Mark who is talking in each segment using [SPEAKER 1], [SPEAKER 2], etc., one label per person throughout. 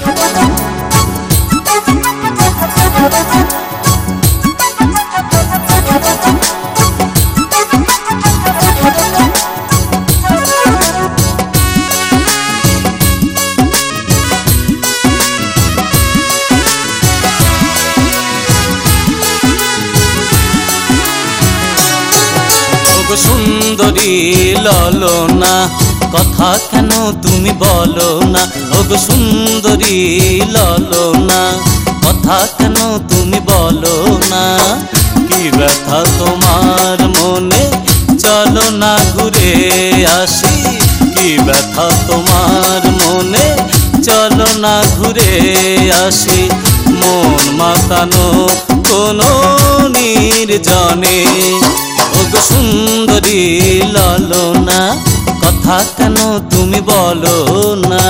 [SPEAKER 1] সুন্দরী ললনা কথা কেন তুমি বলো না, ওগো সুন্দরী ললনা কথা কেন তুমি বলো না। কি ব্যথা তোমার মনে চলো না ঘুরে আসি, কি ব্যথা তোমার মনে চলো না ঘুরে আসি। মন মাতানো কোনো নির্জনে, ওগো সুন্দরী ললনা কথা কেন তুমি বলো না।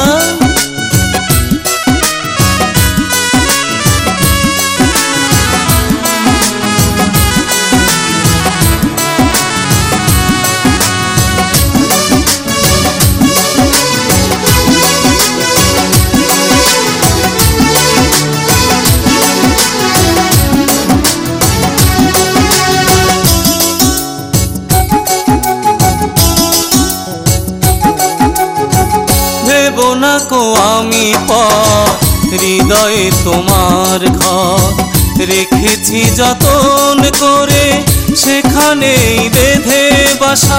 [SPEAKER 1] দেবো না কো আমি হৃদয়ে তোমার ঘর, রেখেছি যতন করে সেখানেই বেঁধে বাসা।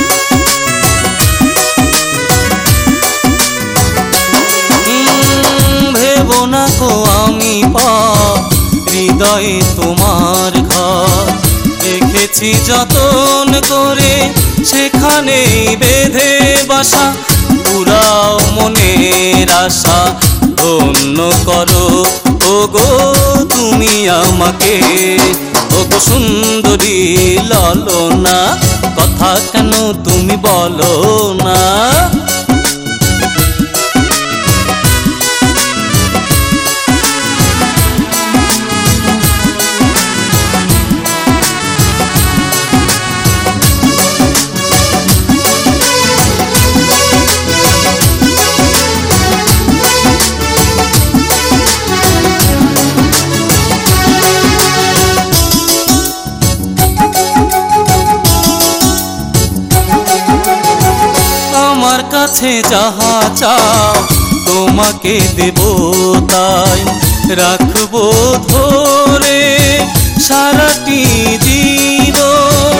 [SPEAKER 1] ভেবো না কো আমি হৃদয়ে তোমার ঘর, রেখেছি যতন করে সেখানেই বেঁধে বাসা। পুরাও মনের আশা ধন্য করো ওগো তুমি আমাকে, ওগো সুন্দরী ললনা কথা কেন তুমি বলো না। আমার কাছে যাহা চাও তোমাকে দেব তাই, রাখবো ধরে সারাটি জীবন।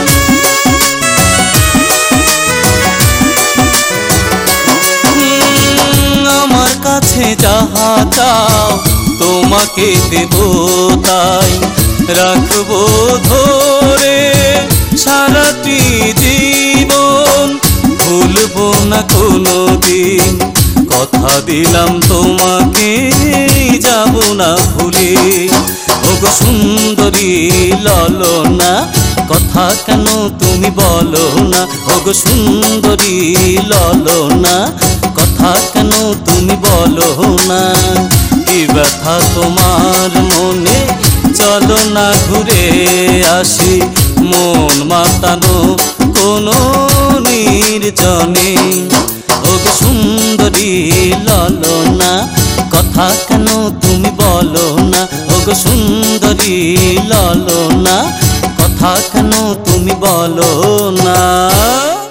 [SPEAKER 1] আমার কাছে যাহা চাও তোমাকে দেব তাই, রাখবো ধরে সারাটি জীবন। ভুলবো না কোনো দিন কথা দিলাম তোমাকে, যাব না ভুলে। ওগো সুন্দরী ললনা কথা কেন তুমি বলো না, ওগো সুন্দরী ললনা কথা কেন তুমি বলো না। কি ব্যথা তোমার মনে চলো না ঘুরে আসি, মন মাতানো কোনো নির্জনে। ওগো সুন্দরী ললনা কথা কেন তুমি বলো না, ওগো সুন্দরী ললনা কথা কেন তুমি বলো না।